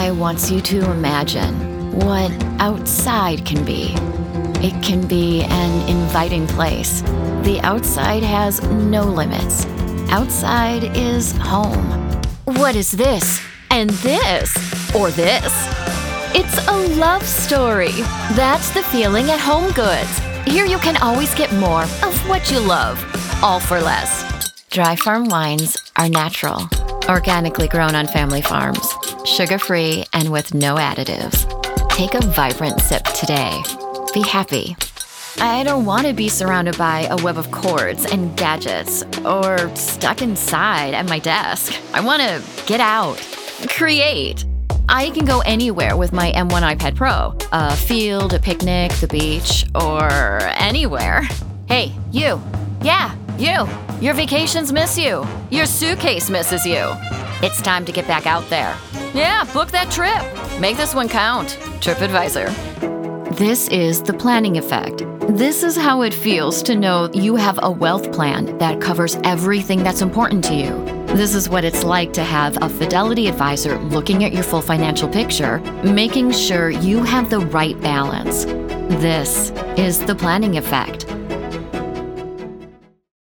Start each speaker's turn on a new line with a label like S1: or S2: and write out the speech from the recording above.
S1: guy wants you to imagine what outside can be. It can be an inviting place. The outside has no limits. Outside is home. What is this? And this? Or this? It's a love story. That's the feeling at Home Goods. Here you can always get more of what you love, all for less. Dry farm wines are natural, organically grown on family farms, sugar-free and with no additives. Take a vibrant sip today. Be happy. I don't want to be surrounded by a web of cords and gadgets or stuck inside at my desk. I want to get out, create. I can go anywhere with my M1 iPad Pro. A field, a picnic, the beach, or anywhere. Hey, you. Yeah, you. Your vacations miss you. Your suitcase misses you. It's time to get back out there. Yeah, book that trip. Make this one count. TripAdvisor. This is the planning effect. This is how it feels to know you have a wealth plan that covers everything that's important to you. This is what it's like to have a Fidelity advisor looking at your full financial picture, making sure you have the right balance. This is the planning effect.